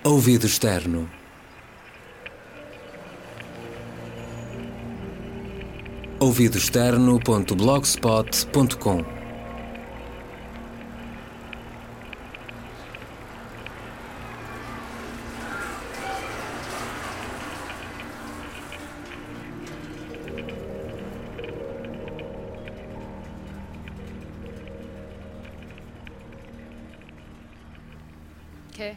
Ouvido externo. ouvidoexterno.blogspot.com. Okay.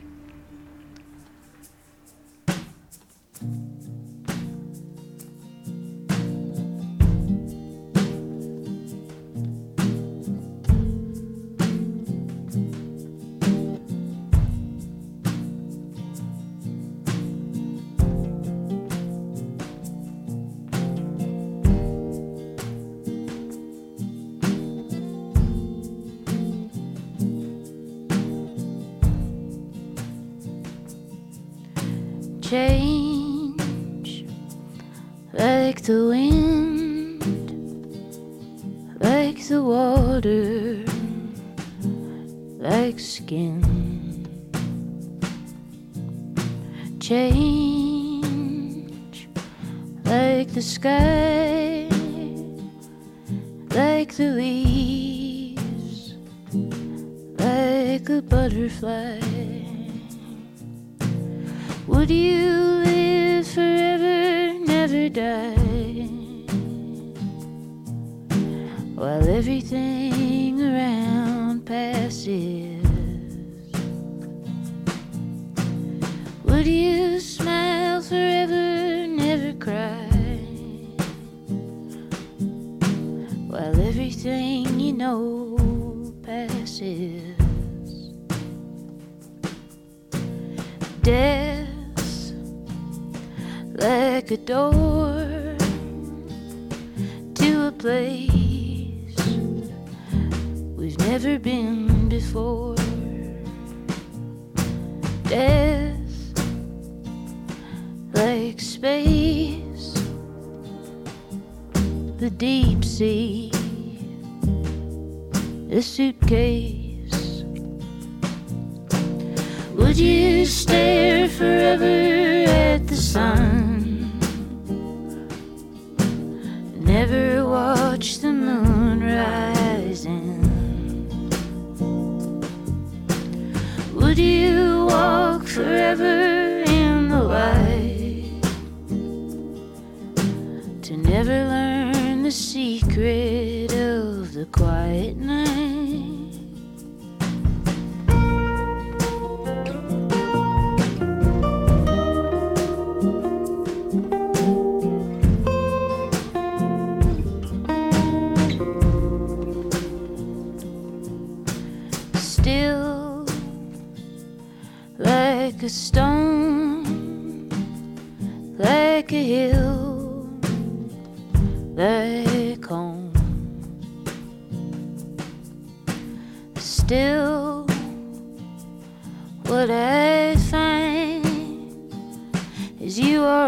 Change like the wind, like the water, like skin. Change like the sky, like the leaves, like a butterfly. Would you live forever, never die, while everything around passes? Would you smile forever, never cry, while everything you know passes? Death like a door to a place we've never been before. Death like space, the deep sea, a suitcase. Would you stare forever at the sun, never watch the moon rising? Would you walk forever in the light, to never learn the secret of the quiet night? Like a stone, like a hill, like home. Still, what I find is you are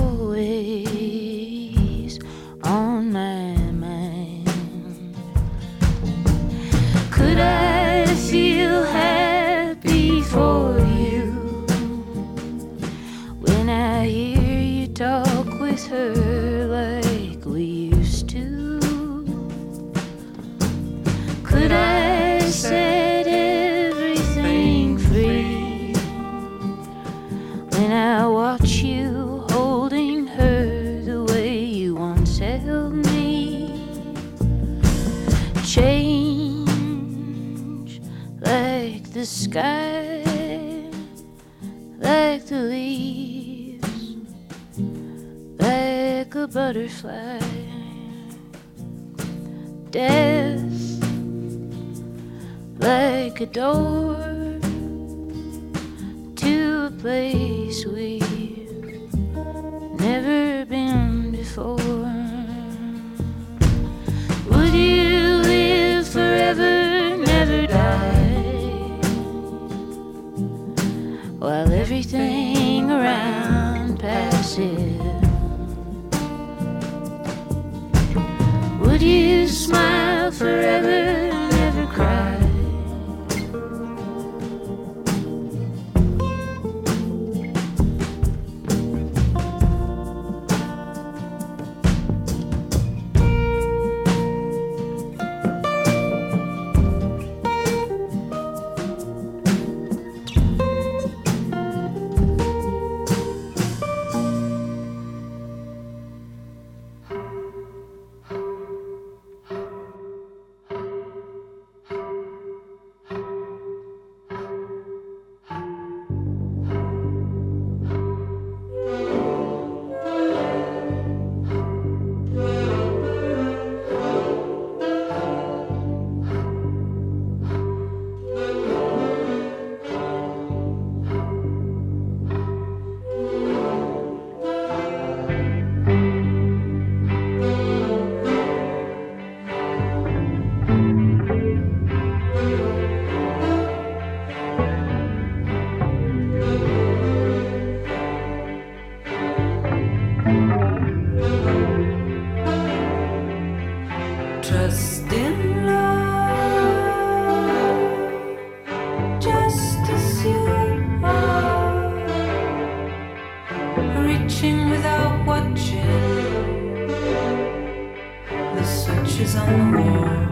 always on my mind. Could I feel happy for you when I hear you talk with her like we used to? Could I set everything free when I watch you holding her the way you once held me? Change like the sky, like the leaves, like a butterfly. Death like a door to a place we've never been before. Would you live forever, never die, while everything around passes? Would you smile forever, never cry, trust in love, just as you are, reaching without watching the switches on the wall.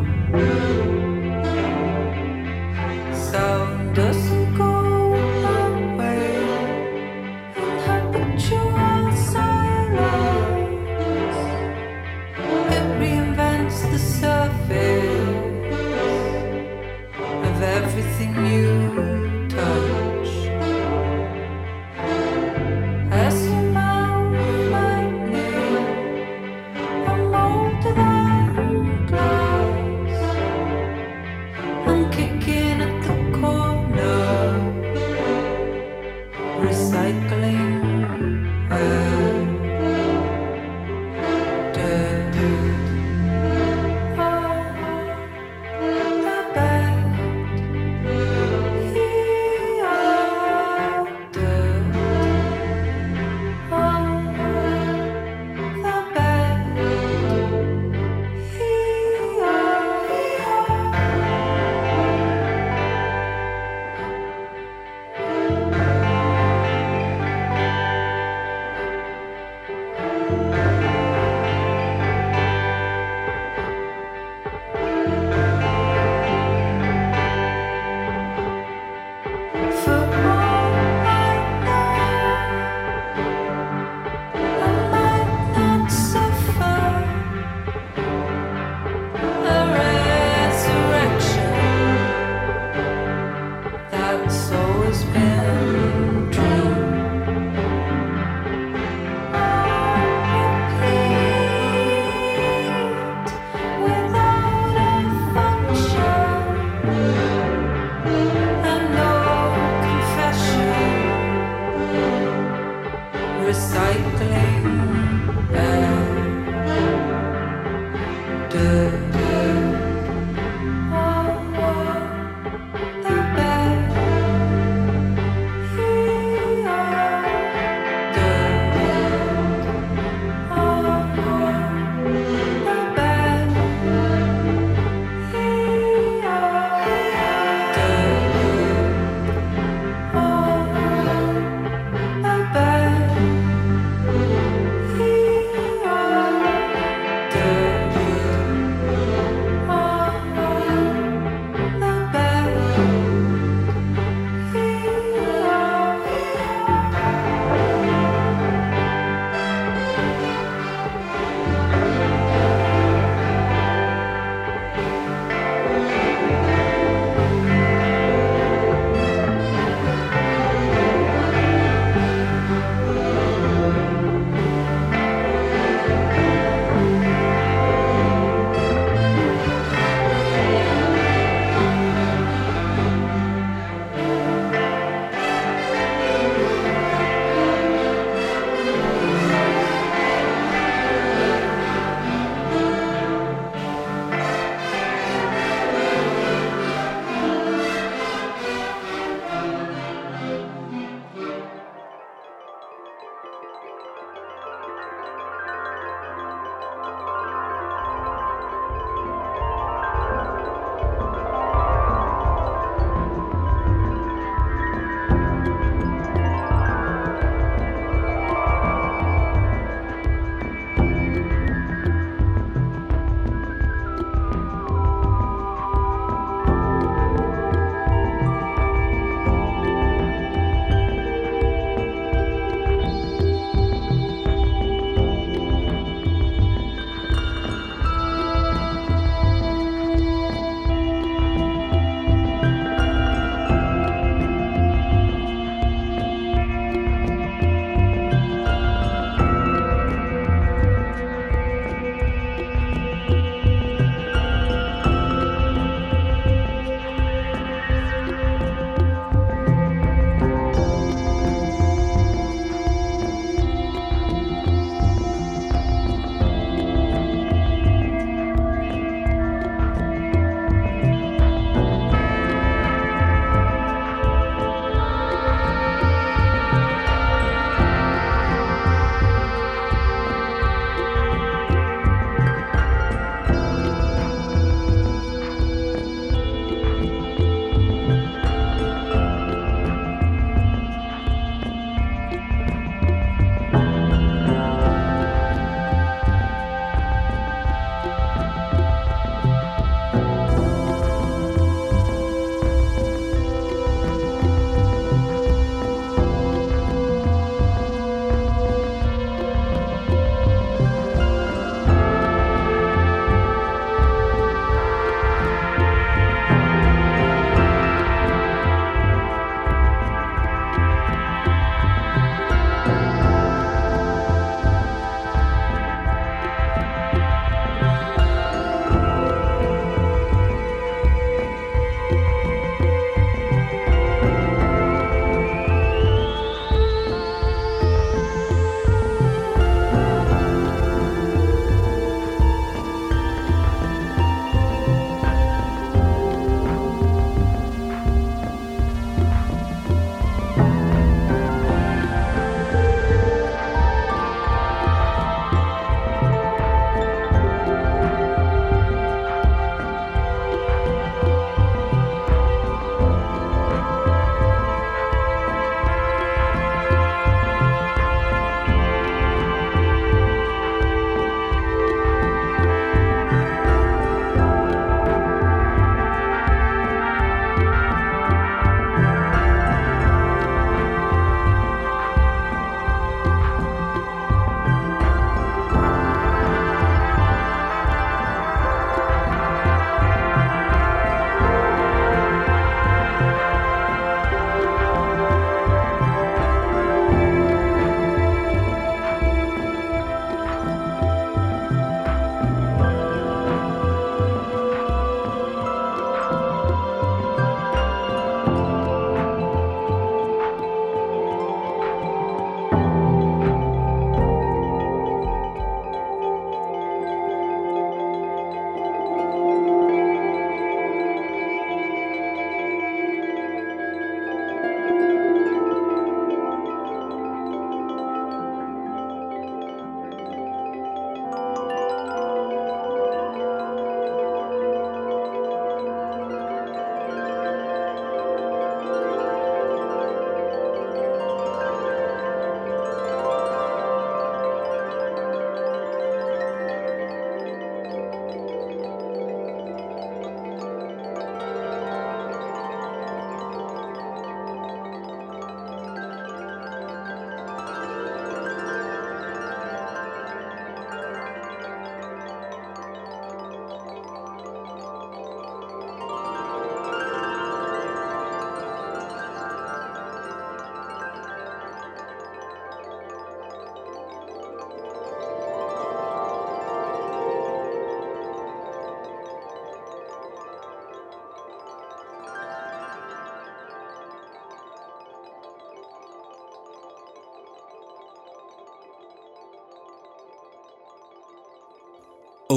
Sound doesn't go away in habitual silence. It reinvents the surface of everything you touch. As your mouth might name a molder than glass, I'm kicking at the corner, recycling dirt. Oh, the bad here dirt. Oh, the bad here. For all I know, I might not suffer a resurrection that's always been true. Repeat without a function. And no confession, recycling dirt. Oh, the bad here dirt. Oh, the bad here dirt. Oh, the bad here dirt.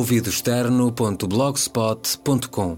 ouvidoexterno.blogspot.com.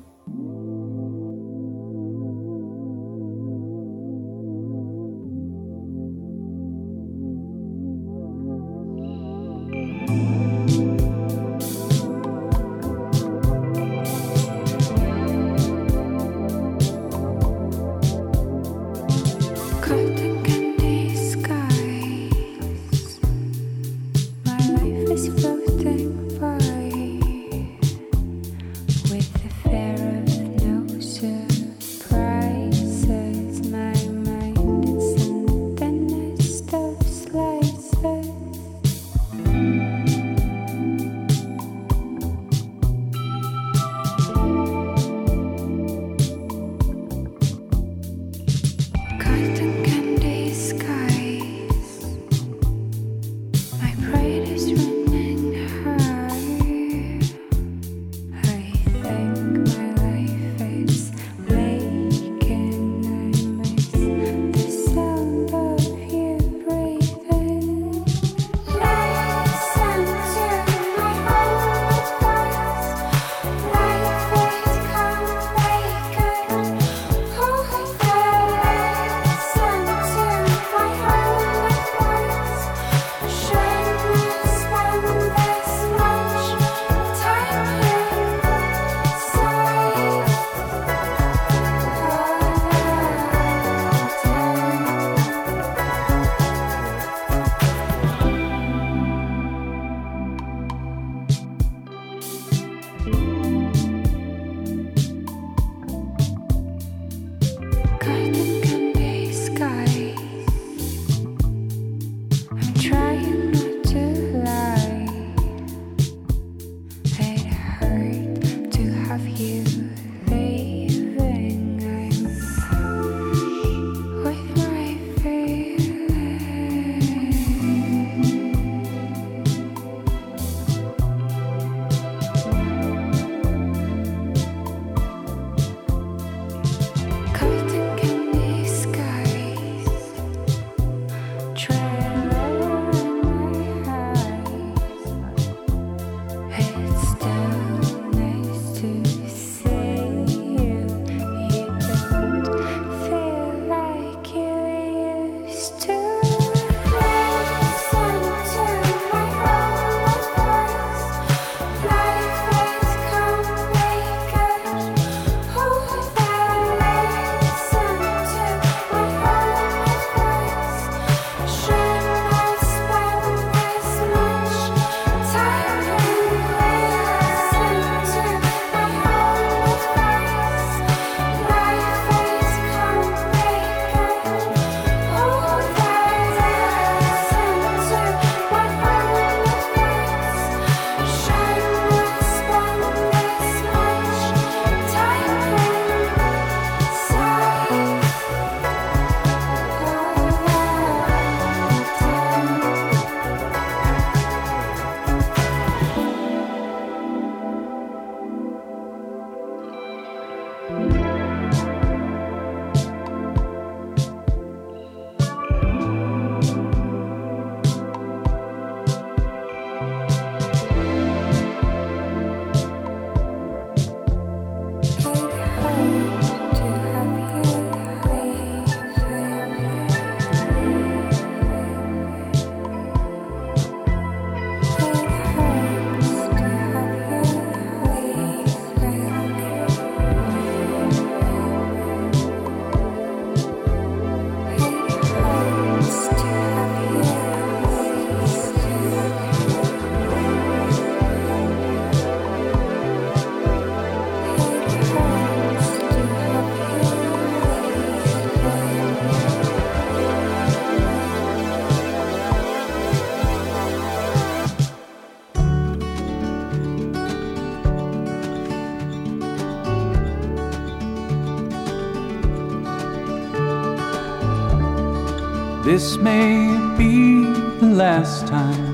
This may be the last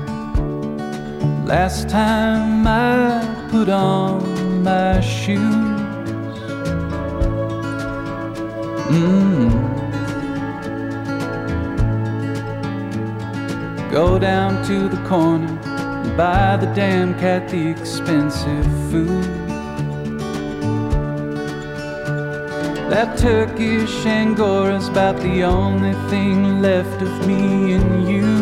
time I put on my shoes. Go down to the corner and buy the damn cat the expensive food. That Turkish Angora's about the only thing left of me and you.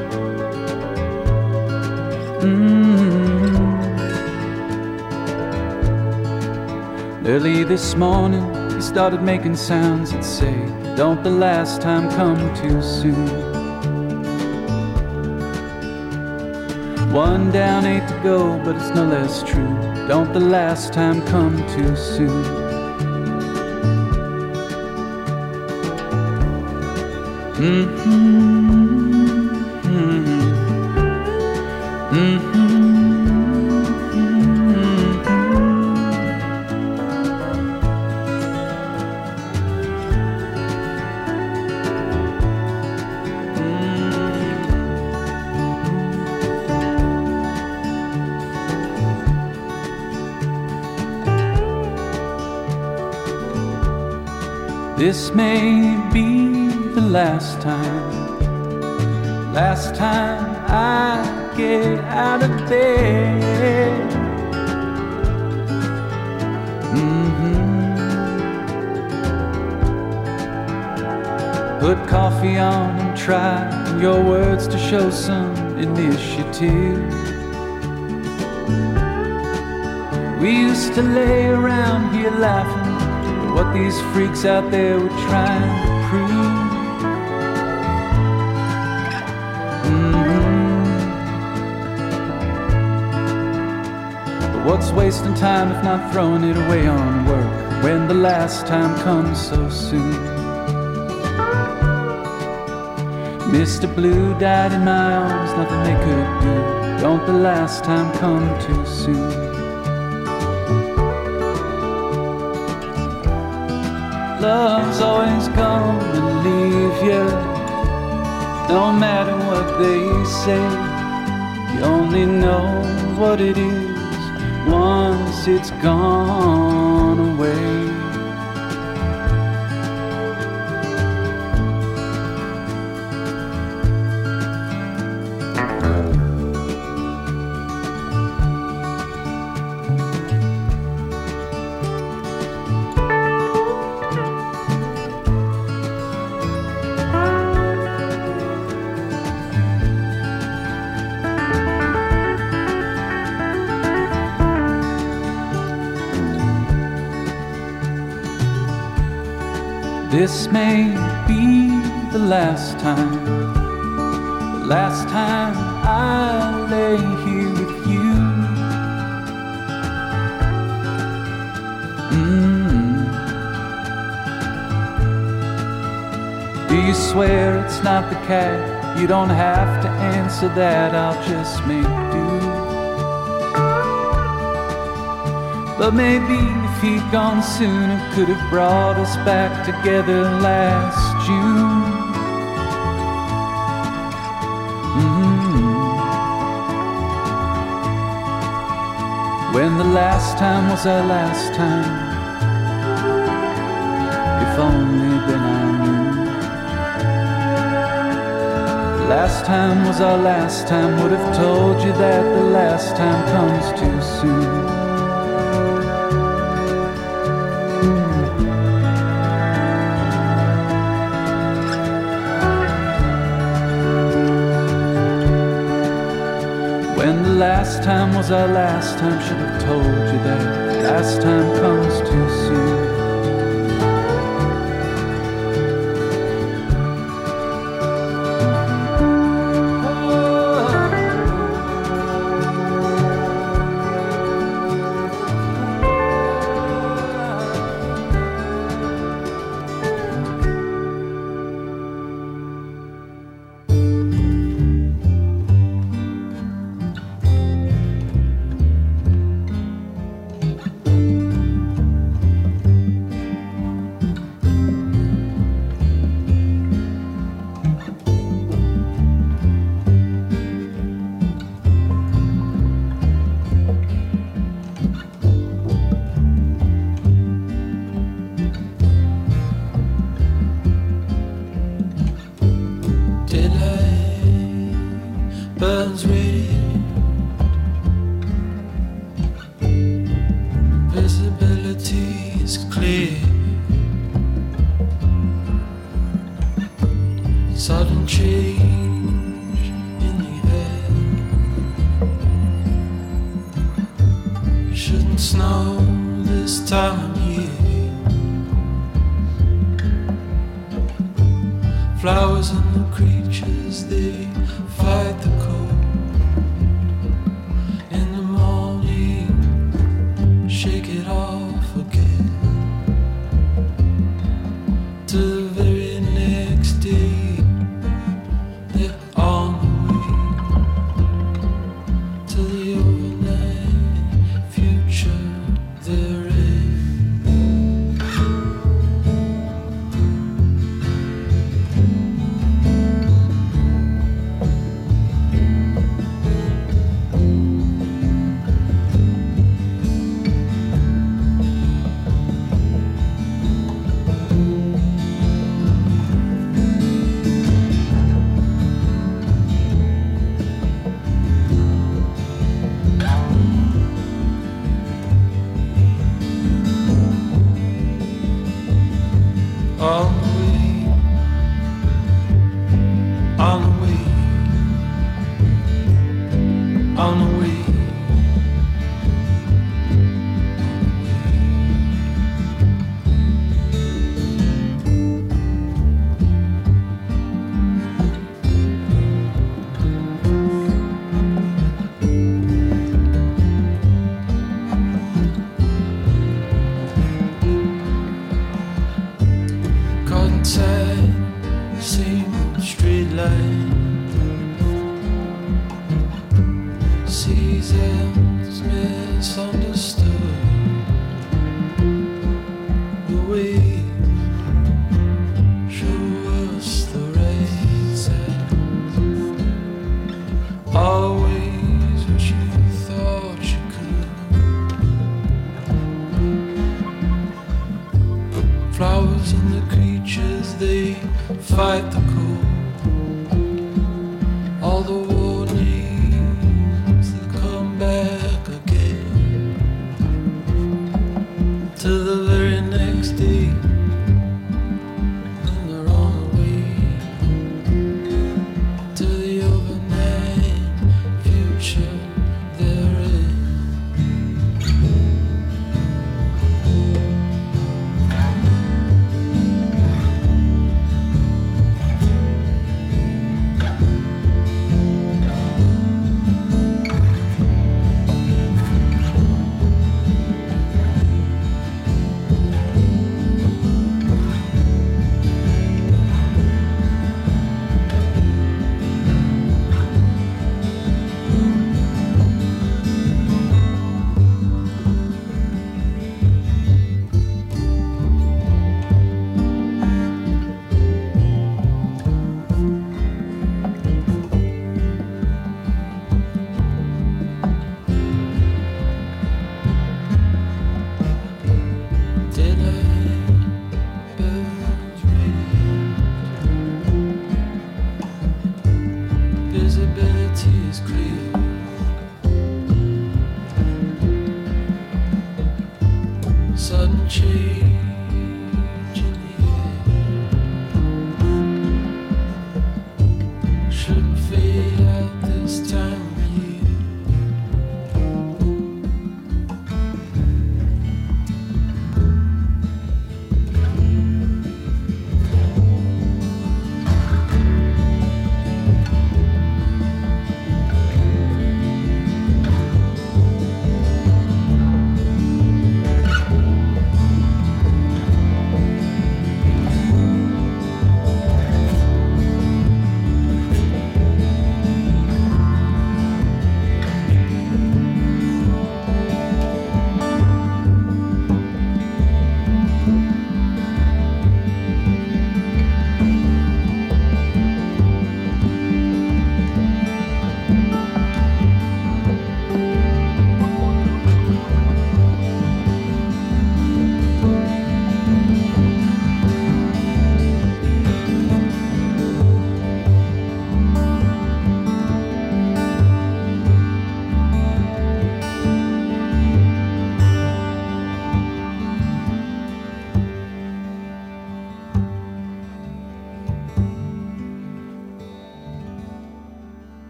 Early this morning, he started making sounds that say, don't the last time come too soon. One down, 8 to go, but it's no less true. Don't the last time come too soon. This may be the last time I get out of bed. Put coffee on and try your words to show some initiative. We used to lay around here laughing at what these freaks out there were trying to prove. But what's wasting time if not throwing it away on work when the last time comes so soon? Mr. Blue died in my arms, nothing they could do. Don't the last time come too soon? Love's always gonna leave you, no matter what they say. You only know what it is once it's gone away. This may be the last time I lay here with you. Do you swear it's not the cat? You don't have to answer that, I'll just make do. But maybe if he'd gone sooner, could have brought us back together last June. When the last time was our last time, if only then I knew. The last time was our last time, would have told you that the last time comes too soon. When the last time was our last time, should have told you that last time comes too soon. know this time of year, flowers and the creatures, they fight the cold. In the morning, shake it off again, to the very next day, they're on the way to the overnight future they're in. On the way, on the way, on the way, caught inside the same straight line. Seasons misunderstood. The waves show us the right side. Always what you thought you could. Flowers and the creatures, they fight the cold. All the warnings, they come back again, to the very next day, and they're on the way to the overnight future they're in. Daylight, birds radiant, visibility is clear. Sudden change in the air, shouldn't fade out this time of year.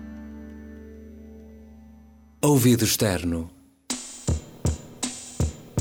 Ouvido externo.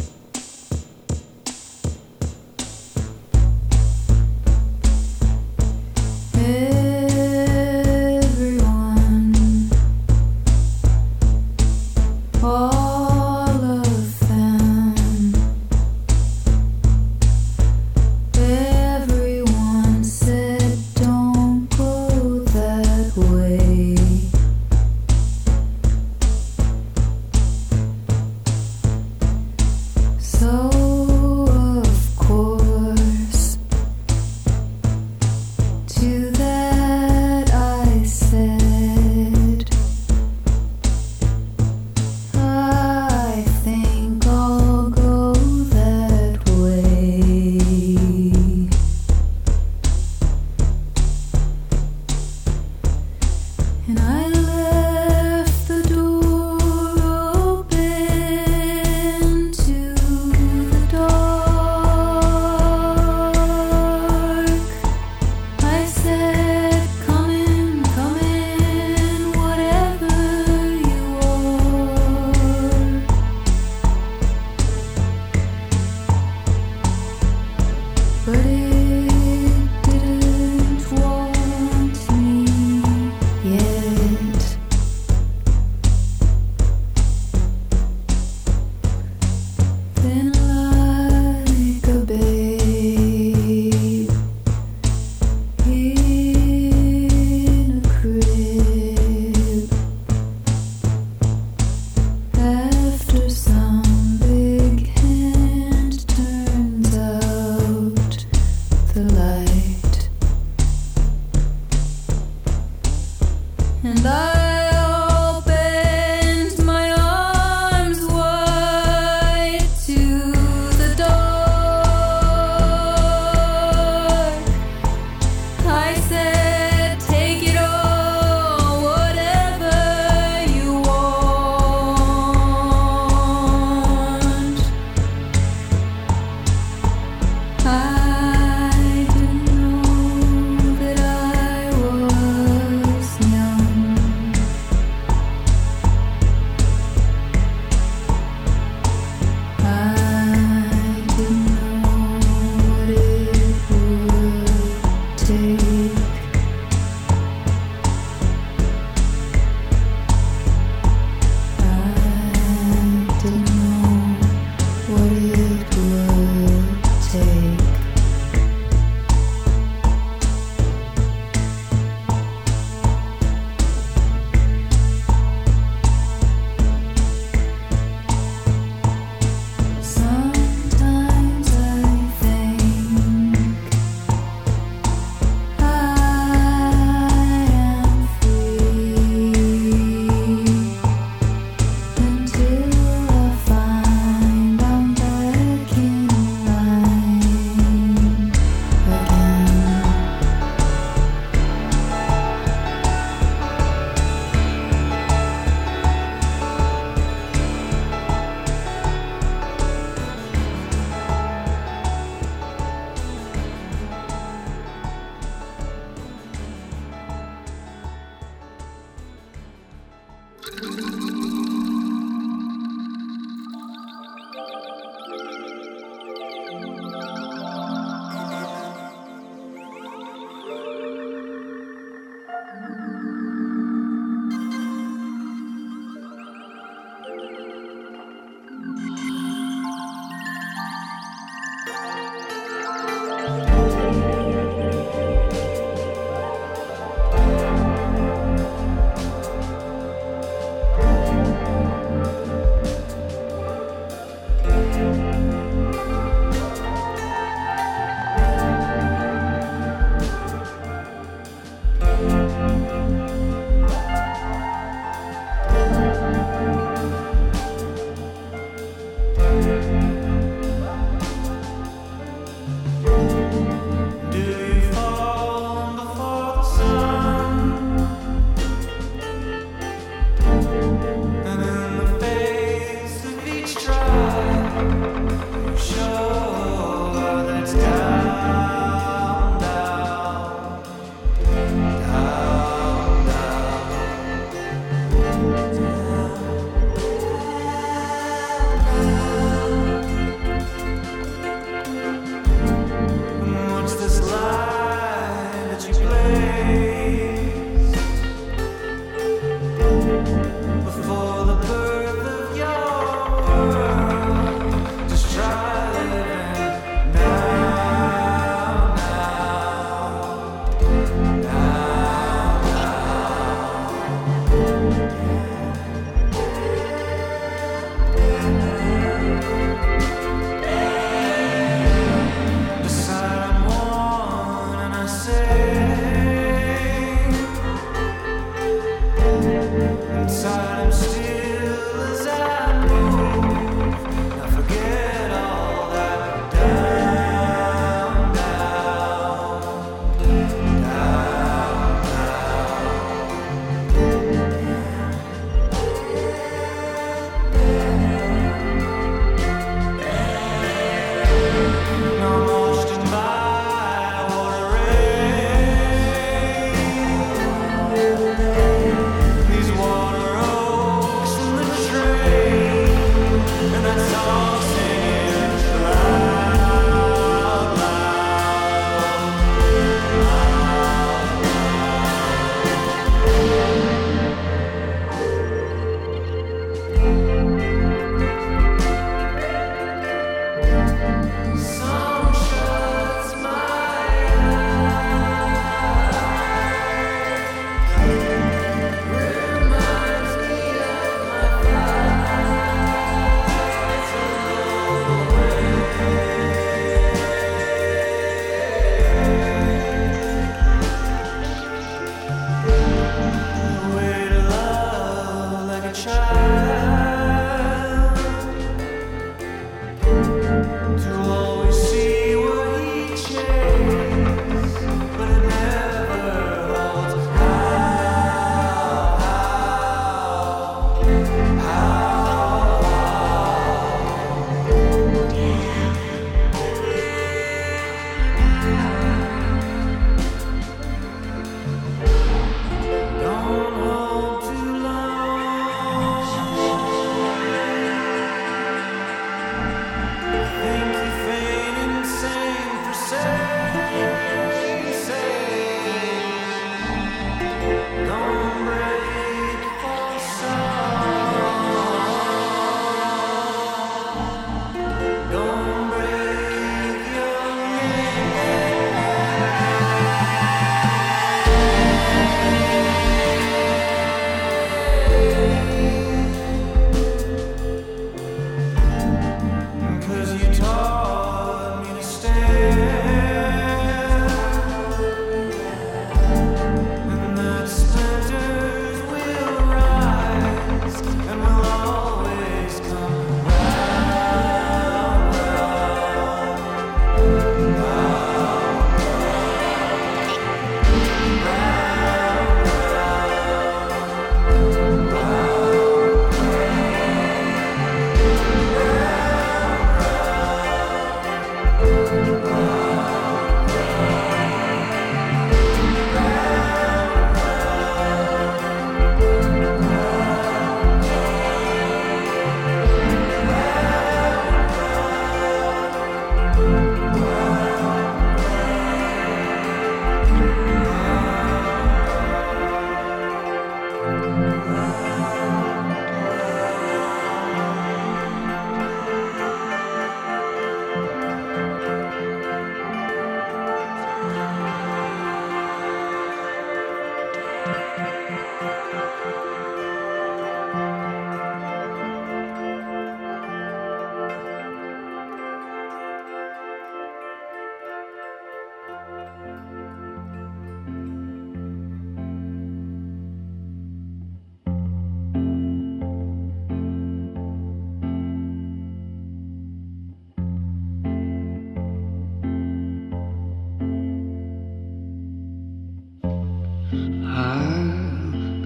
And in the face of each trial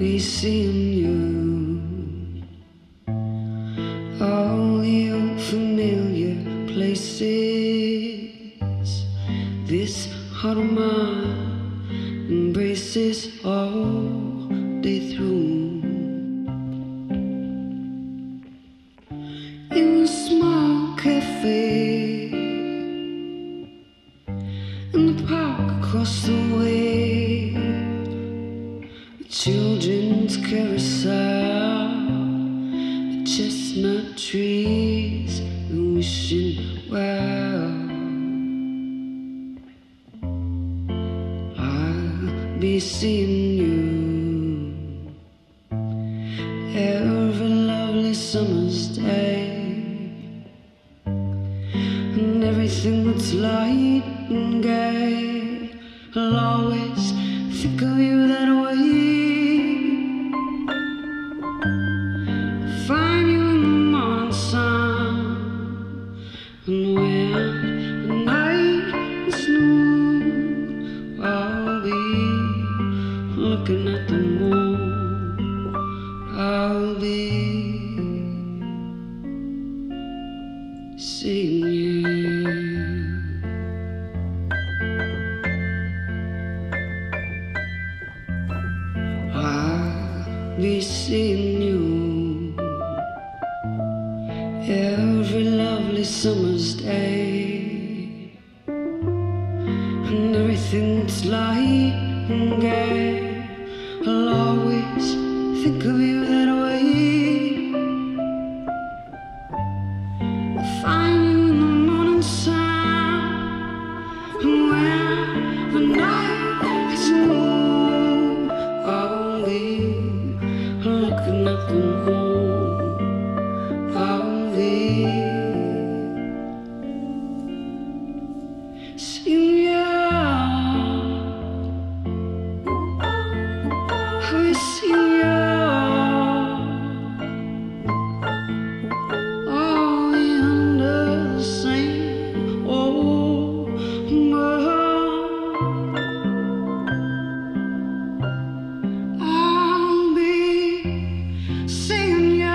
be seeing you. All the old familiar places, this heart of mine embraces all day through. In a small cafe, in the park across the way, the children's carousel, the chestnut trees, and wishing well. I'll be seeing you every lovely summer's day. And everything that's light and gay, I'll always think of you that way. Find you in the morning sun, and when the night is new, I'll be looking at the moon. I'll be seeing you. I'll be seeing you every lovely summer's day. And everything that's light and gay, I'll always think of you that way. I find you in the morning sun, and when the night is new, I'll be looking at the moon. I'll be seeing you. I'll be seeing you. All under the same old moon. I'll be seeing you.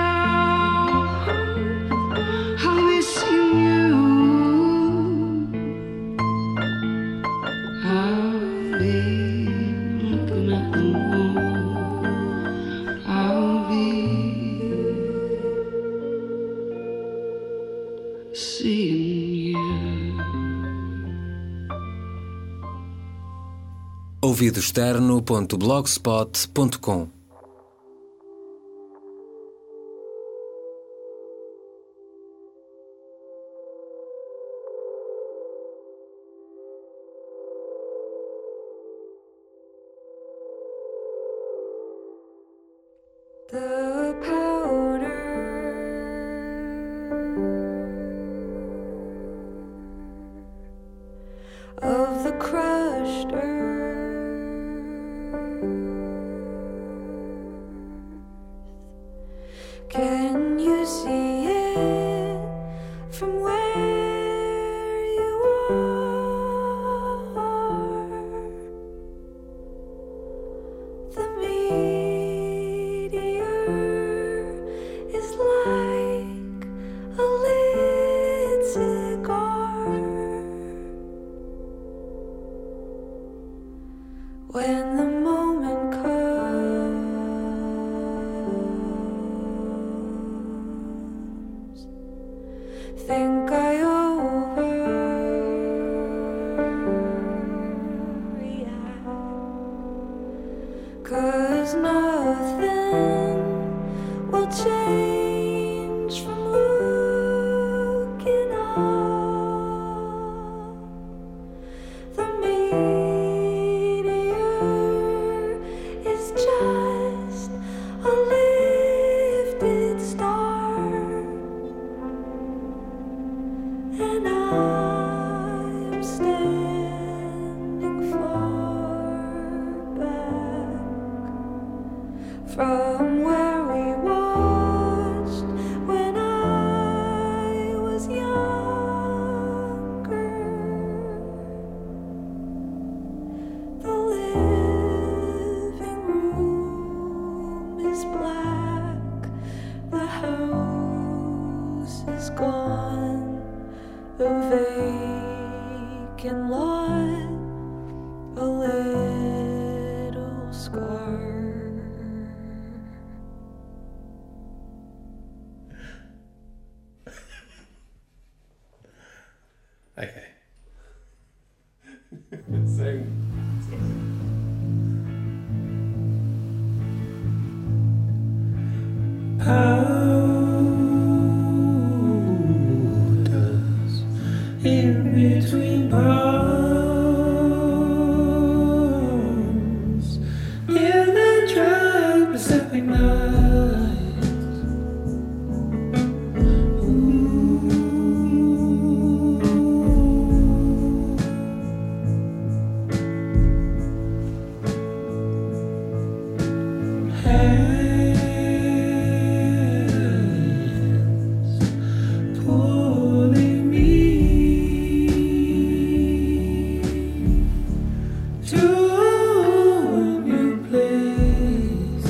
I'll be seeing you. I'll be looking at the moon. I'll be seeing you. ouvidoexterno.blogspot.com. The powder of the crushed earth. Can you see it from where you are? The meteor is like a lit cigar. When the moment comes, think I overreact, 'cause nothing will change from looking up. The meteor is just a lifted star, and I'm standing far back from where we watched when I was younger. The living room a vacant lot, a little scar. Okay. Same. Powders in between palms in the dry Pacific night. Pulling me to a new place.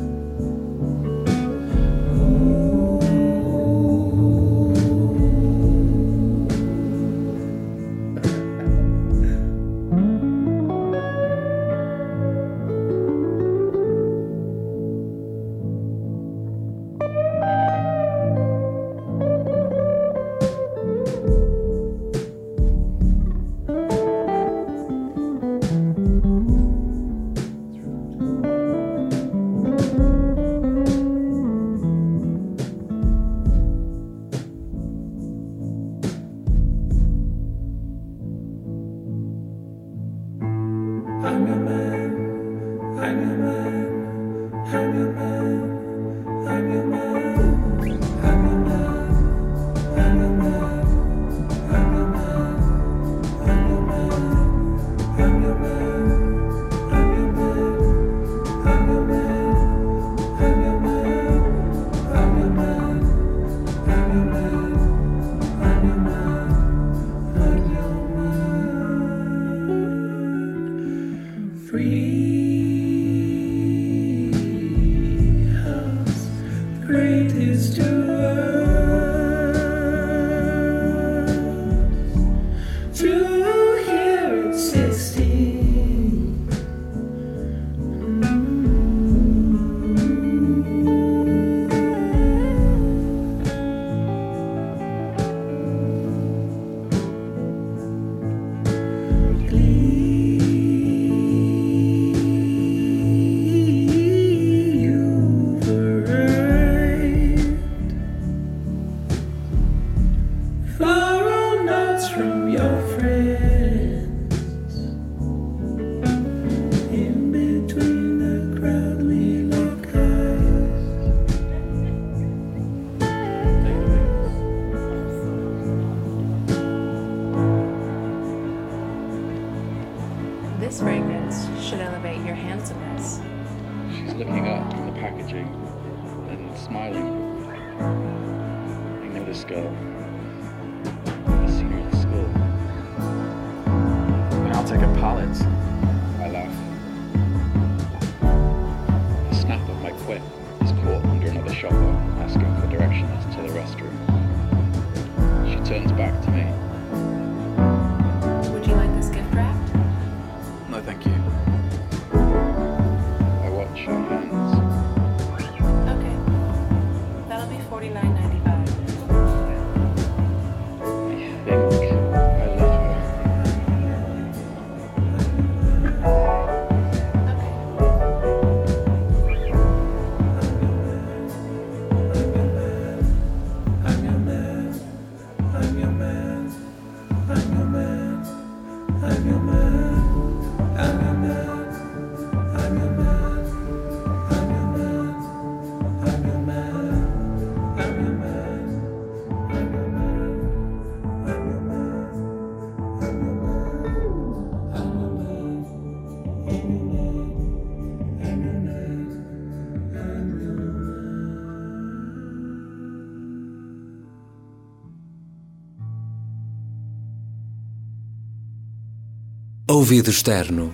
I'm your man, I'm your man, I'm your man, I'm your man, I'm your man, I'm your man, I'm your man, I'm your man, I'm your man, I'm your man, I'm your man, I'm your man, I'm your man, I'm your man, I'm your man, I'm your man. Free house, greatest to us. To here at 16. You've arrived. Floral notes from your friends. In between the crowd we look This fragrance should elevate your handsomeness. She's looking up from the packaging and smiling. I know this girl. I've seen her at school. Then I'll take a pallet. I laugh. The snap of my whip is caught under another shopper asking for directions to the restroom. She turns back to me. Would you like this gift wrapped? No, thank you. I watch her hands. Okay. That'll be $49.95. I think I love her. I'm your man, I'm your man, I'm your man, I'm your man, I'm your man, I'm your man, I'm your man, I'm your man, I'm your man, I'm your man, I'm your man, I'm your man, I'm your man, I'm your man, I'm your man, I'm your man. Ouvido externo.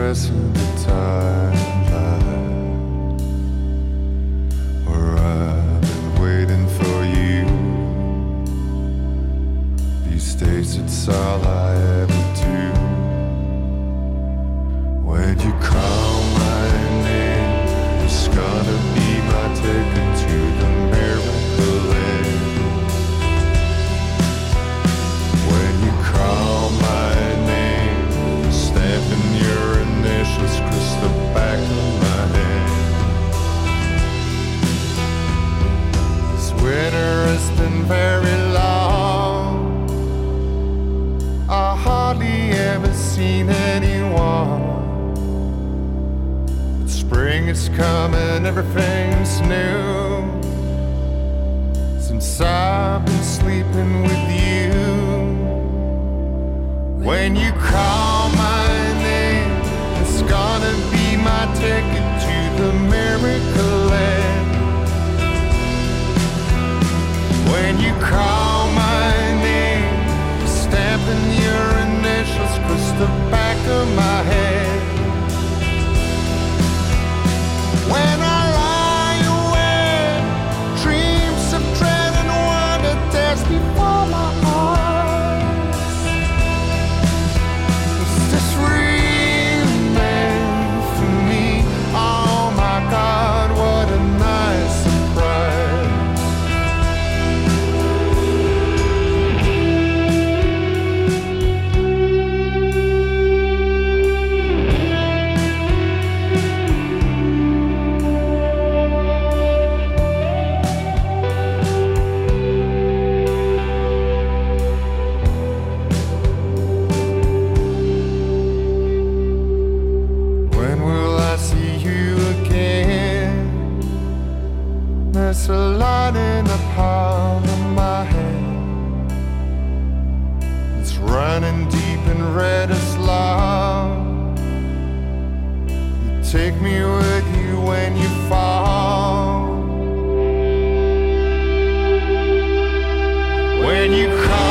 pressing the timeline, where I've been waiting for you. These days it's all I ever do. When you call my name, it's gonna be my ticket to the miracle land. When you call my name, stamping your initials across the back of my hand. This winter has been very long. I hardly ever seen anyone. But spring is coming, everything's new. Since I've been sleeping with you. When you call my name, it's gonna be my ticket to the miracle land. When you call my name, stamping your initials across the back of my head. When I lie awake, dreams of dread and wonder dance before my eyes. Is this real meant for me? Oh my God, what a nice surprise. When will I see you again? There's a light in the palm of my hand. It's running deep and red as lava. You take me with you when you fall. When you call